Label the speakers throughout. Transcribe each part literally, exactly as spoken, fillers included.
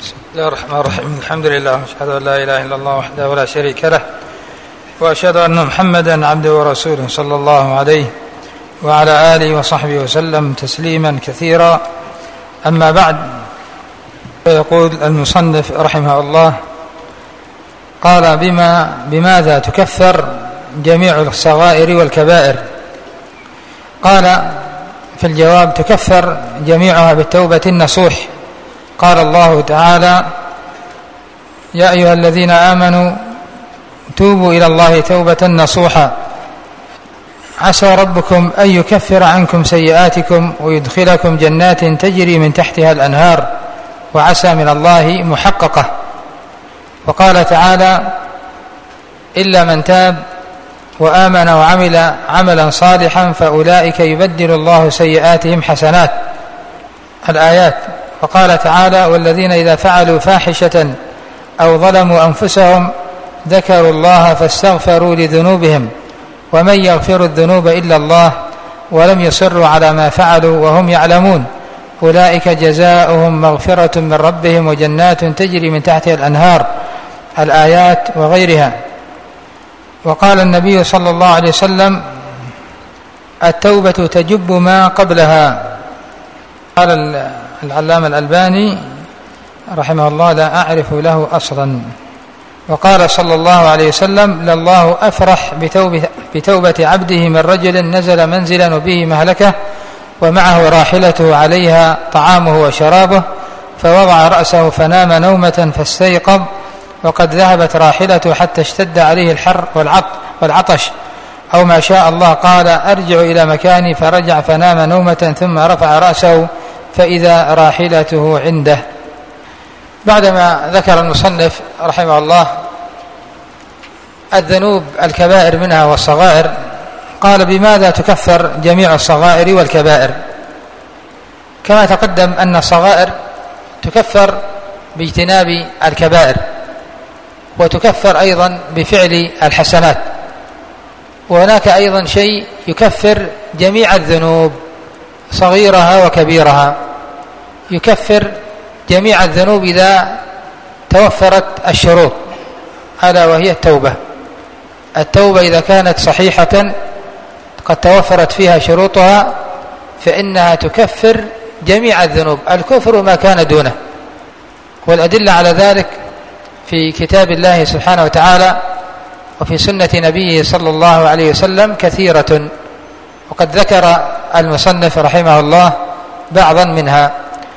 Speaker 1: بسم الله الرحمن الرحيم. الحمد لله واشهد ان لا اله الا الله وحده لا شريك له واشهد ان محمدا عبده ورسوله صلى الله عليه وعلى اله وصحبه وسلم تسليما كثيرا. اما بعد، فيقول المصنف رحمه الله: قال بما بماذا تكفر جميع الصغائر والكبائر؟ قال في الجواب: تكفر جميعها بالتوبة النصوح. قال الله تعالى: يا أيها الذين آمنوا توبوا إلى الله توبة نصوحا عسى ربكم أن يكفر عنكم سيئاتكم ويدخلكم جنات تجري من تحتها الأنهار وعسى من الله محققة. وقال تعالى: إلا من تاب وآمن وعمل عملا صالحا فأولئك يبدل الله سيئاتهم حسنات، الآيات. وقال تعالى: والذين إذا فعلوا فاحشة أو ظلموا أنفسهم ذكروا الله فاستغفروا لذنوبهم ومن يغفر الذنوب إلا الله ولم يصروا على ما فعلوا وهم يعلمون أولئك جزاؤهم مغفرة من ربهم وجنات تجري من تحتها الأنهار، الآيات وغيرها. وقال النبي صلى الله عليه وسلم: التوبة تجب ما قبلها. قال العلامة الألباني رحمه الله: لا أعرف له أصلا. وقال صلى الله عليه وسلم: لله أفرح بتوبة, بتوبة عبده من رجل نزل منزلا وبه مهلكة ومعه راحلته عليها طعامه وشرابه فوضع رأسه فنام نومة فاستيقظ وقد ذهبت راحلته حتى اشتد عليه الحر والعطش أو ما شاء الله، قال: أرجع إلى مكاني، فرجع فنام نومة ثم رفع رأسه فإذا راحلته عنده. بعدما ذكر المصنف رحمه الله الذنوب الكبائر منها والصغائر، قال: بماذا تكفر جميع الصغائر والكبائر؟ كما تقدم أن الصغائر تكفر باجتناب الكبائر، وتكفر أيضا بفعل الحسنات، وهناك أيضا شيء يكفر جميع الذنوب صغيرها وكبيرها، يكفر جميع الذنوب إذا توفرت الشروط، ألا وهي التوبة. التوبة إذا كانت صحيحة قد توفرت فيها شروطها فإنها تكفر جميع الذنوب، الكفر ما كان دونه. والأدلة على ذلك في كتاب الله سبحانه وتعالى وفي سنة نبيه صلى الله عليه وسلم كثيرة، وقد ذكر المصنف رحمه الله بعضا منها.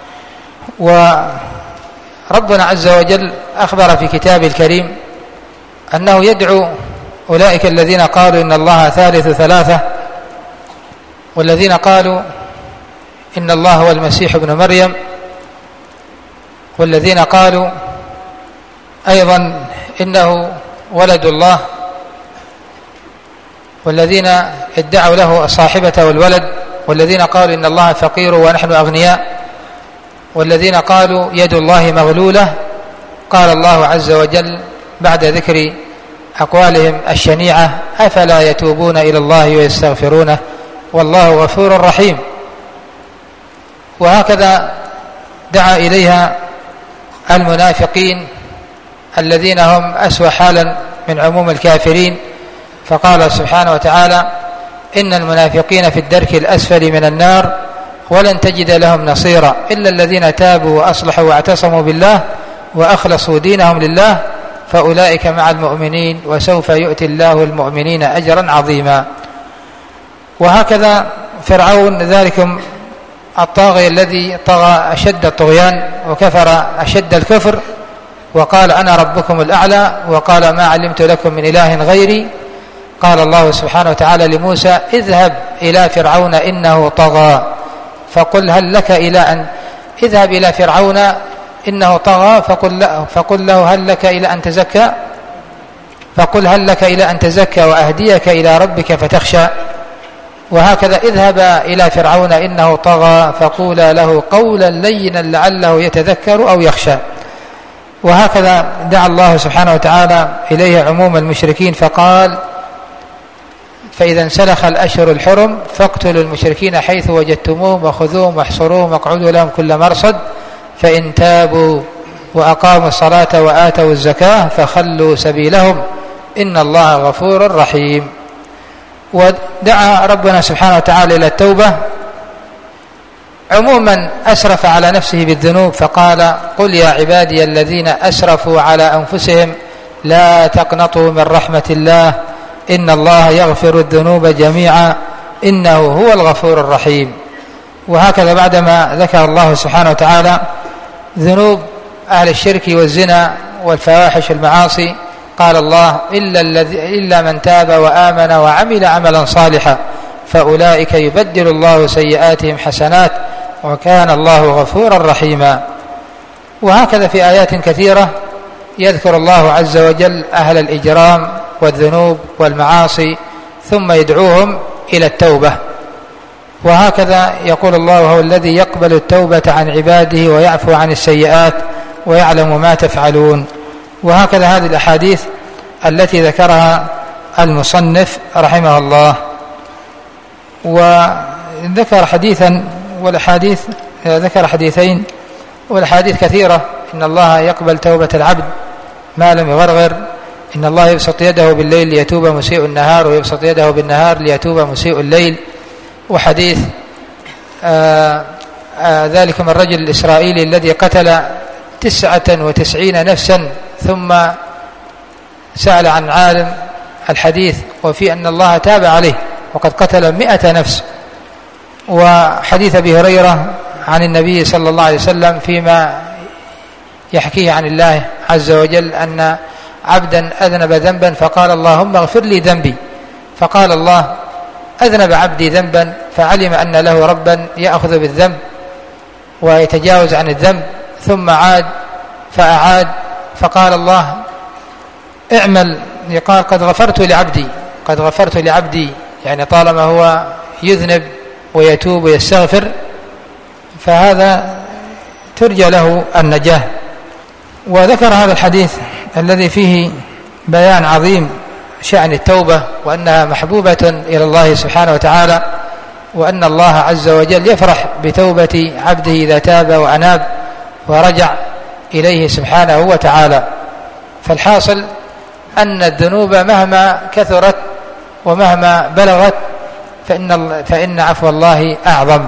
Speaker 1: وربنا عز وجل أخبر في كتابه الكريم أنه يدعو أولئك الذين قالوا إن الله ثالث ثلاثة، والذين قالوا إن الله هو المسيح ابن مريم، والذين قالوا أيضا إنه ولد الله، والذين ادعوا له الصاحبة والولد، والذين قالوا إن الله فقير ونحن أغنياء، والذين قالوا يد الله مغلولة. قال الله عز وجل بعد ذكر أقوالهم الشنيعة: أفلا يتوبون إلى الله ويستغفرونه والله غفور رحيم. وهكذا دعا إليها المنافقين الذين هم أسوأ حالا من عموم الكافرين، فقال سبحانه وتعالى: إن المنافقين في الدرك الأسفل من النار ولن تجد لهم نصيرا إلا الذين تابوا وأصلحوا واعتصموا بالله وأخلصوا دينهم لله فأولئك مع المؤمنين وسوف يؤتي الله المؤمنين أجرا عظيما. وهكذا فرعون ذلكم الطاغي الذي طغى أشد الطغيان وكفر أشد الكفر وقال: أنا ربكم الأعلى، وقال: ما علمت لكم من إله غيري. قال الله سبحانه وتعالى لموسى: اذهب إلى فرعون إنه طغى فقل هل لك إلى أن اذهب إلى فرعون إنه طغى فقل له, فقل له هل لك إلى أن تزكى فقل هل لك إلى أن تزكى وأهديك إلى ربك فتخشى. وهكذا: اذهب إلى فرعون إنه طغى فقولا له قولا لينا لعله يتذكر أو يخشى. وهكذا دعا الله سبحانه وتعالى إليه عموم المشركين فقال: فإذا انسلخ الأشهر الحرم فاقتلوا المشركين حيث وجدتموهم وخذوهم واحصروهم واقعدوا لهم كل مرصد فإن تابوا وأقاموا الصلاة وآتوا الزكاة فخلوا سبيلهم إن الله غفور رحيم. ودعا ربنا سبحانه وتعالى إلى التوبة عموما أسرف على نفسه بالذنوب فقال: قل يا عبادي الذين أسرفوا على أنفسهم لا تقنطوا من رحمة الله إن الله يغفر الذنوب جميعا إنه هو الغفور الرحيم. وهكذا بعدما ذكر الله سبحانه وتعالى ذنوب أهل الشرك والزنا والفواحش والمعاصي قال الله: إلا, الذي إلا من تاب وآمن وعمل عملا صالحا فأولئك يبدل الله سيئاتهم حسنات وكان الله غفورا رحيما. وهكذا في آيات كثيرة يذكر الله عز وجل أهل الإجرام والذنوب والمعاصي ثم يدعوهم إلى التوبة. وهكذا يقول الله: هو الذي يقبل التوبة عن عباده ويعفو عن السيئات ويعلم ما تفعلون. وهكذا هذه الأحاديث التي ذكرها المصنف رحمه الله. وذكر حديثا والحديث ذكر حديثين والحديث كثيرة: إن الله يقبل توبة العبد ما لم يغرغر، إن الله يبسط يده بالليل ليتوب مسيء النهار ويبسط يده بالنهار ليتوب مسيء الليل. وحديث آآ آآ ذلكم الرجل الإسرائيلي الذي قتل تسعة وتسعين نفسا ثم سأل عن عالم الحديث وفي أن الله تاب عليه وقد قتل مئة نفس. وحديث أبي هريرة عن النبي صلى الله عليه وسلم فيما يحكيه عن الله عز وجل أن عبدا أذنب ذنبا فقال: اللهم اغفر لي ذنبي، فقال الله: أذنب عبدي ذنبا فعلم أن له ربا يأخذ بالذنب ويتجاوز عن الذنب، ثم عاد فأعاد فقال الله: اعمل، قال: قد غفرت لعبدي قد غفرت لعبدي يعني طالما هو يذنب ويتوب ويستغفر فهذا ترجى له النجاة. وذكر هذا الحديث الذي فيه بيان عظيم شأن التوبة وأنها محبوبة إلى الله سبحانه وتعالى، وأن الله عز وجل يفرح بتوبة عبده إذا تاب وأناب ورجع إليه سبحانه وتعالى. فالحاصل أن الذنوب مهما كثرت ومهما بلغت فإن, فإن عفو الله أعظم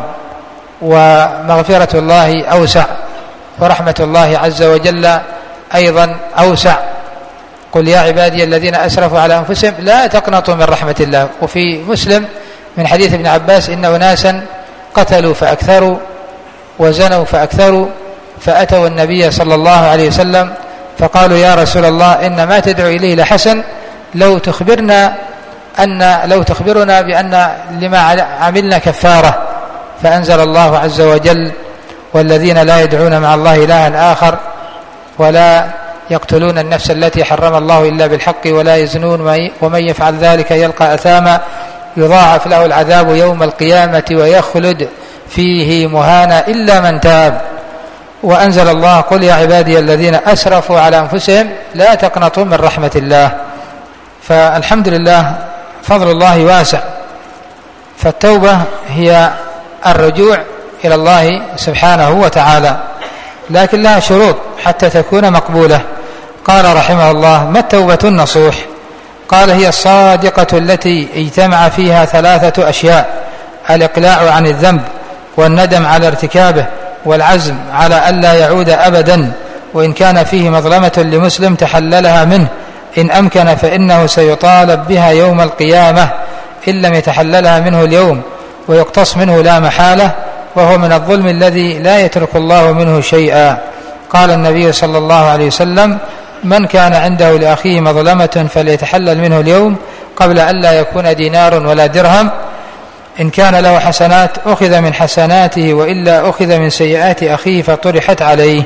Speaker 1: ومغفرة الله أوسع ورحمة الله عز وجل أيضا أوسع. قل يا عبادي الذين أسرفوا على أنفسهم لا تقنطوا من رحمة الله. وفي مسلم من حديث ابن عباس: إن أناسا قتلوا فأكثروا وزنوا فأكثروا فأتوا النبي صلى الله عليه وسلم فقالوا: يا رسول الله إن ما تدعو إليه لحسن، لو تخبرنا أن لو تخبرنا بأن لما عملنا كفارة. فأنزل الله عز وجل: والذين لا يدعون مع الله إلها آخر ولا يقتلون النفس التي حرم الله إلا بالحق ولا يزنون ومن يفعل ذلك يلقى أثاما يضاعف له العذاب يوم القيامة ويخلد فيه مهانا إلا من تاب. وأنزل الله: قل يا عبادي الذين أسرفوا على أنفسهم لا تقنطوا من رحمة الله. فالحمد لله فضل الله واسع. فالتوبة هي الرجوع إلى الله سبحانه وتعالى، لكن لها شروط حتى تكون مقبولة. قال رحمه الله: ما التوبة النصوح؟ قال: هي الصادقة التي اجتمع فيها ثلاثة أشياء: الإقلاع عن الذنب والندم على ارتكابه والعزم على ألا يعود أبدا، وإن كان فيه مظلمة لمسلم تحللها منه إن أمكن فإنه سيطالب بها يوم القيامة إن لم يتحللها منه اليوم ويقتص منه لا محالة، وهو من الظلم الذي لا يترك الله منه شيئا. قال النبي صلى الله عليه وسلم: من كان عنده لأخيه مظلمة فليتحلل منه اليوم قبل أن لا يكون دينار ولا درهم، إن كان له حسنات أخذ من حسناته وإلا أخذ من سيئات أخيه فطرحت عليه.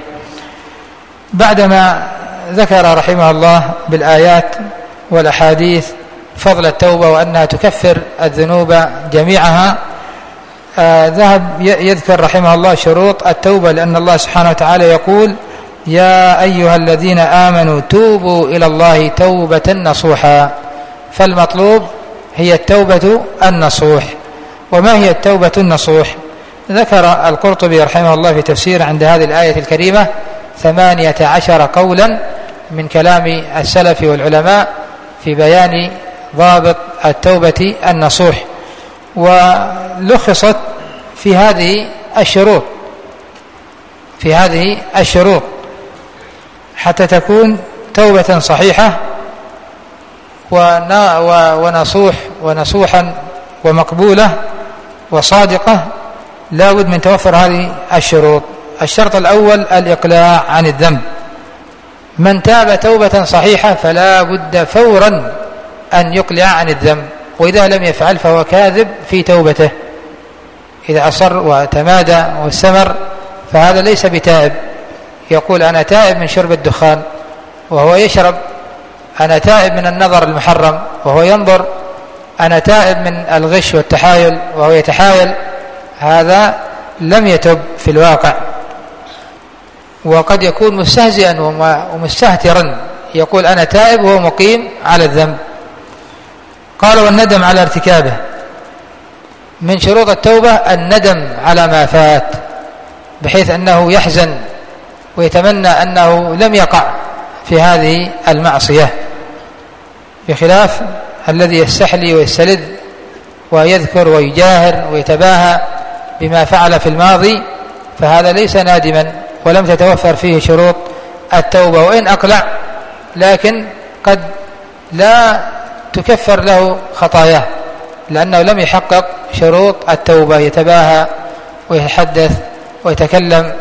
Speaker 1: بعدما ذكر رحمه الله بالآيات والأحاديث فضل التوبة وأنها تكفر الذنوب جميعها، آه ذهب يذكر رحمه الله شروط التوبة، لأن الله سبحانه وتعالى يقول: يا أيها الذين آمنوا توبوا إلى الله توبة نصوحا. فالمطلوب هي التوبة النصوح. وما هي التوبة النصوح؟ ذكر القرطبي رحمه الله في تفسير عند هذه الآية الكريمة ثمانية عشر قولا من كلام السلف والعلماء في بيان ضابط التوبة النصوح، ولخصت في هذه الشروط في هذه الشروط حتى تكون توبة صحيحة ونصوح ونصوحا ومقبولة وصادقة. لا بد من توفر هذه الشروط. الشرط الأول الإقلاع عن الذنب. من تاب توبة صحيحة فلا بد فورا أن يقلع عن الذنب، وإذا لم يفعل فهو كاذب في توبته. إذا أصر وتمادى واستمر فهذا ليس بتائب. يقول أنا تائب من شرب الدخان وهو يشرب، أنا تائب من النظر المحرم وهو ينظر، أنا تائب من الغش والتحايل وهو يتحايل، هذا لم يتب في الواقع. وقد يكون مستهزئا ومستهترا يقول أنا تائب وهو مقيم على الذنب. قال والندم على ارتكابه. من شروط التوبة الندم على ما فات، بحيث أنه يحزن ويتمنى أنه لم يقع في هذه المعصية، بخلاف الذي يستحلي ويستلذ ويذكر ويجاهر ويتباهى بما فعل في الماضي، فهذا ليس نادما ولم تتوفر فيه شروط التوبة، وإن أقلع لكن قد لا تكفر له خطاياه لأنه لم يحقق شروط التوبة. يتباهى ويتحدث ويتكلم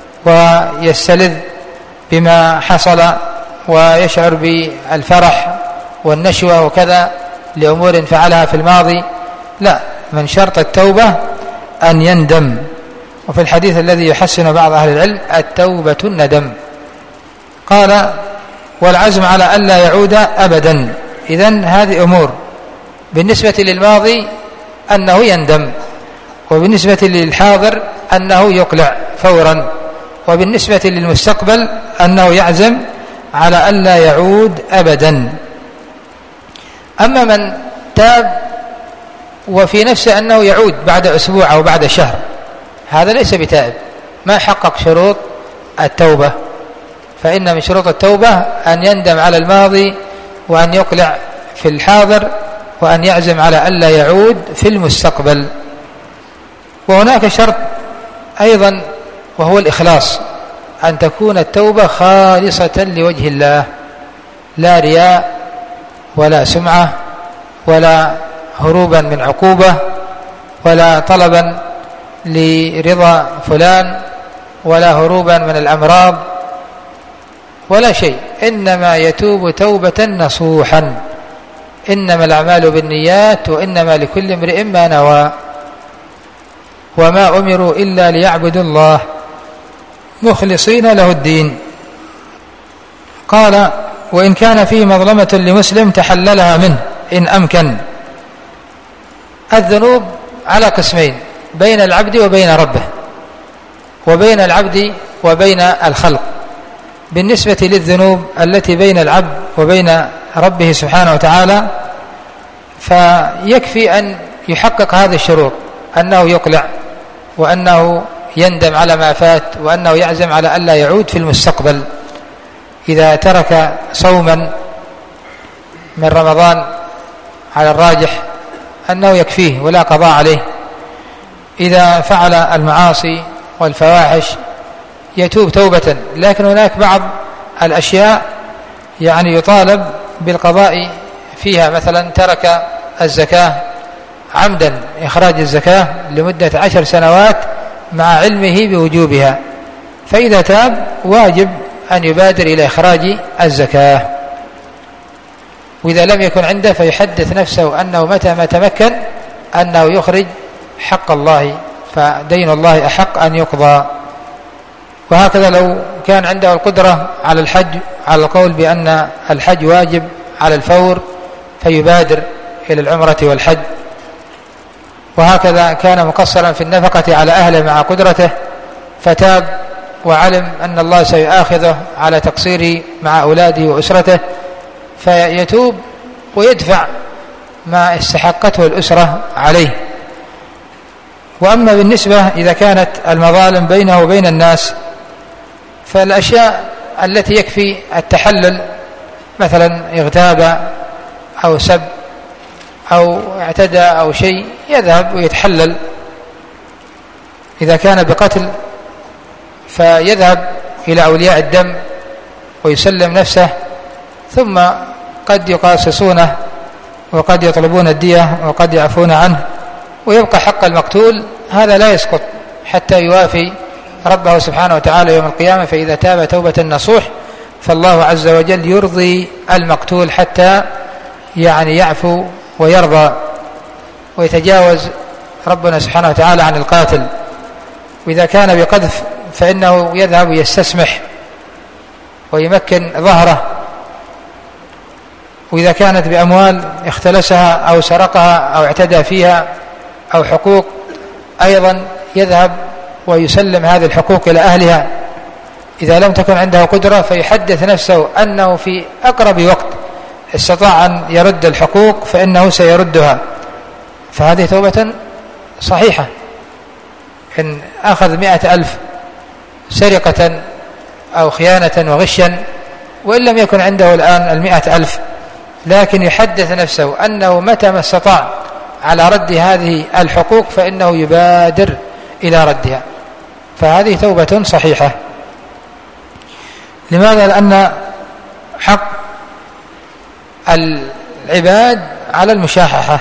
Speaker 1: ويستلذ بما حصل ويشعر بالفرح والنشوة وكذا لأمور فعلها في الماضي. لا، من شرط التوبة أن يندم. وفي الحديث الذي يحسن بعض أهل العلم التوبة الندم. قال والعزم على ألا يعود أبدا. إذن هذه أمور بالنسبة للماضي أنه يندم، وبالنسبة للحاضر أنه يقلع فورا، وبالنسبة للمستقبل أنه يعزم على ألا يعود أبدا. أما من تاب وفي نفسه أنه يعود بعد أسبوع أو بعد شهر، هذا ليس بتائب، ما حقق شروط التوبة. فإن من شروط التوبة أن يندم على الماضي وأن يقلع في الحاضر وأن يعزم على ألا يعود في المستقبل. وهناك شرط أيضا وهو الإخلاص، أن تكون التوبة خالصة لوجه الله، لا رياء ولا سمعة ولا هروبا من عقوبة ولا طلبا لرضا فلان ولا هروبا من الأمراض ولا شيء، إنما يتوب توبة نصوحا. إنما الأعمال بالنيات وإنما لكل امرئ ما نوى، وما أمروا إلا ليعبدوا الله مخلصين له الدين. قال وإن كان فيه مظلمة لمسلم تحللها منه إن أمكن. الذنوب على قسمين، بين العبد وبين ربه، وبين العبد وبين الخلق. بالنسبة للذنوب التي بين العبد وبين ربه سبحانه وتعالى فيكفي أن يحقق هذه الشروط، أنه يقلع وأنه يندم على ما فات وأنه يعزم على ألا يعود في المستقبل. إذا ترك صوما من رمضان على الراجح أنه يكفيه ولا قضاء عليه. إذا فعل المعاصي والفواحش يتوب توبة، لكن هناك بعض الأشياء يعني يطالب بالقضاء فيها. مثلا ترك الزكاة عمدا، إخراج الزكاة لمدة عشر سنوات مع علمه بوجوبها، فإذا تاب واجب أن يبادر إلى إخراج الزكاة. وإذا لم يكن عنده فيحدث نفسه أنه متى ما تمكن أنه يخرج حق الله، فدين الله أحق أن يقضى. وهكذا لو كان عنده القدرة على الحج، على القول بأن الحج واجب على الفور، فيبادر إلى العمرة والحج. وهكذا كان مقصرا في النفقة على أهله مع قدرته فتاب وعلم أن الله سيؤاخذه على تقصيره مع أولاده وأسرته، فيتوب ويدفع ما استحقته الأسرة عليه. وأما بالنسبة إذا كانت المظالم بينه وبين الناس فالأشياء التي يكفي التحلل مثلا اغتاب أو سب أو اعتدى أو شيء يذهب ويتحلل. إذا كان بقتل فيذهب إلى أولياء الدم ويسلم نفسه، ثم قد يقاصصونه وقد يطلبون الدية وقد يعفون عنه، ويبقى حق المقتول هذا لا يسقط حتى يوافي ربه سبحانه وتعالى يوم القيامة. فإذا تاب توبة نصوح فالله عز وجل يرضي المقتول حتى يعني يعفو ويرضى ويتجاوز ربنا سبحانه وتعالى عن القاتل. وإذا كان بقذف فإنه يذهب يستسمح ويمكن ظهره. وإذا كانت بأموال اختلسها أو سرقها أو اعتدى فيها أو حقوق أيضا يذهب ويسلم هذه الحقوق إلى أهلها. إذا لم تكن عنده قدرة فيحدث نفسه أنه في أقرب وقت استطاع أن يرد الحقوق فإنه سيردها، فهذه توبة صحيحة. إن أخذ مئة ألف سرقة أو خيانة وغشا وإن لم يكن عنده الآن المئة ألف، لكن يحدث نفسه أنه متى ما استطاع على رد هذه الحقوق فإنه يبادر إلى ردها، فهذه توبة صحيحة. لماذا؟ لأن حق العباد على المشاححة.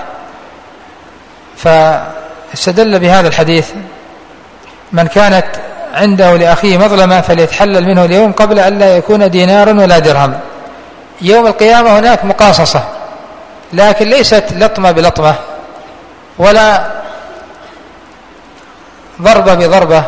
Speaker 1: فاستدل بهذا الحديث: من كانت عنده لأخيه مظلمة فليتحلل منه اليوم قبل أن لا يكون دينار ولا درهم. يوم القيامة هناك مقاصصة، لكن ليست لطمة بلطمة ولا ضربة بضربة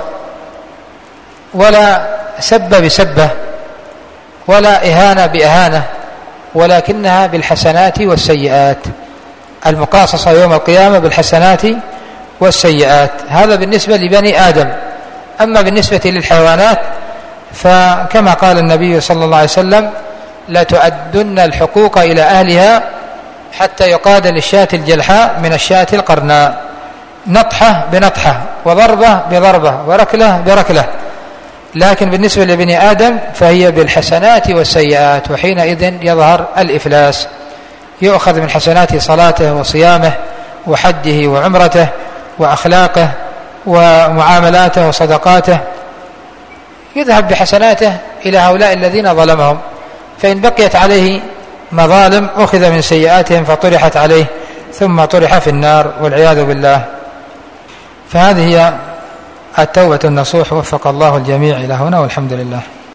Speaker 1: ولا سبة بسبة ولا إهانة بإهانة، ولكنها بالحسنات والسيئات. المقاصصة يوم القيامة بالحسنات والسيئات. هذا بالنسبة لبني آدم. أما بالنسبة للحيوانات فكما قال النبي صلى الله عليه وسلم: لا تؤدن الحقوق إلى أهلها حتى يقاد للشاة الجلحاء من الشاة القرناء، نطحة بنطحة وضربة بضربة وركلة بركلة. لكن بالنسبة لبني آدم فهي بالحسنات والسيئات، وحينئذ يظهر الإفلاس. يؤخذ من حسنات صلاته وصيامه وحجه وعمرته وأخلاقه ومعاملاته وصدقاته، يذهب بحسناته إلى هؤلاء الذين ظلمهم. فإن بقيت عليه مظالم أخذ من سيئاتهم فطرحت عليه ثم طرح في النار والعياذ بالله. فهذه هي التوبة النصوح. وفق الله الجميع إلى هنا، والحمد لله.